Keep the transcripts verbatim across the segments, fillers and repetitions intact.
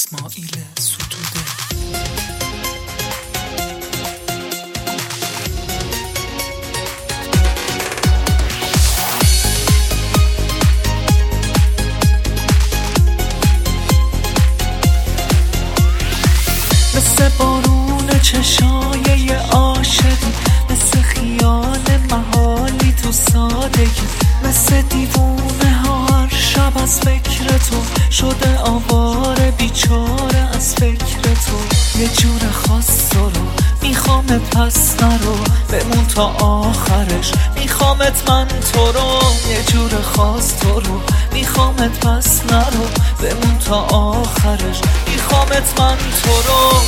اسماعیل ستوده. مثل بارون چشای عاشقی، مثل خیال محالی تو سادگی، مثل دیوونه ها هر شب از فکر تو شده آواره بیچاره از فکر تو. یه جور خاص تو رو میخوامت پس نرو بمون تا آخرش، میخوامت من تو رو. یه جور خاص تو رو میخوامت پس نرو بمون تا آخرش، میخوامت من تو رو.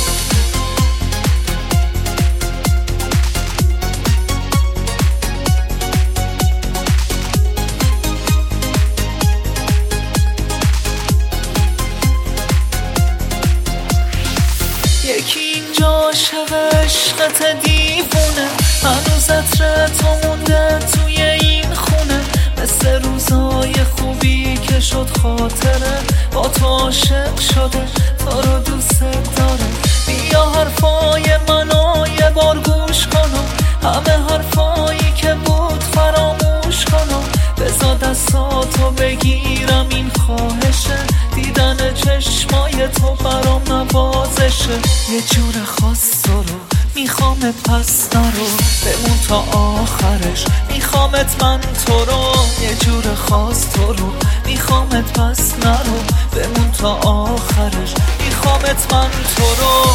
یکی اینجا عاشق عشقت دیوونه، هنوز عطر تو مونده توی این خونه، مثل روزای خوبی که شد خاطره با تو عاشق شده تو رو دوست داره. بیا حرفای منو یه بار گوش کنم، همه حرفایی که بود فراموش کنم، بذار دستاتو بگیرم این خواهشه، دیدن چشمای تو برام نوازشه. یه جور خاص تو رو میخوامت پس نرو بمون تا آخرش، میخوامت من تو رو. یه جور خاص تو رو میخوامت پس نرو بمون تا آخرش، میخوامت من تو رو.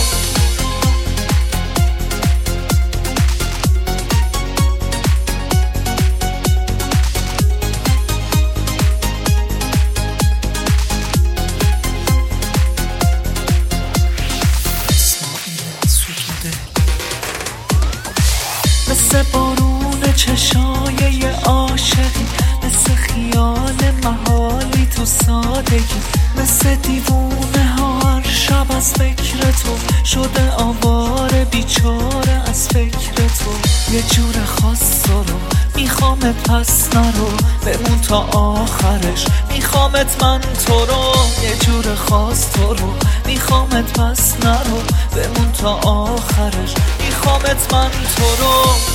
مثل بارون چشای عاشقی، مثل خیال محالی تو سادگی، مثل دیوونه ها هر شب از فکر تو شده آواره بیچاره از فکر تو. یه جور خاص تو رو میخوامت پس نرو بمون تا آخرش، میخوامت من تو رو. یه جور خاص تو رو میخوامت پس نرو بمون تا آخرش، میخوامت من تو رو.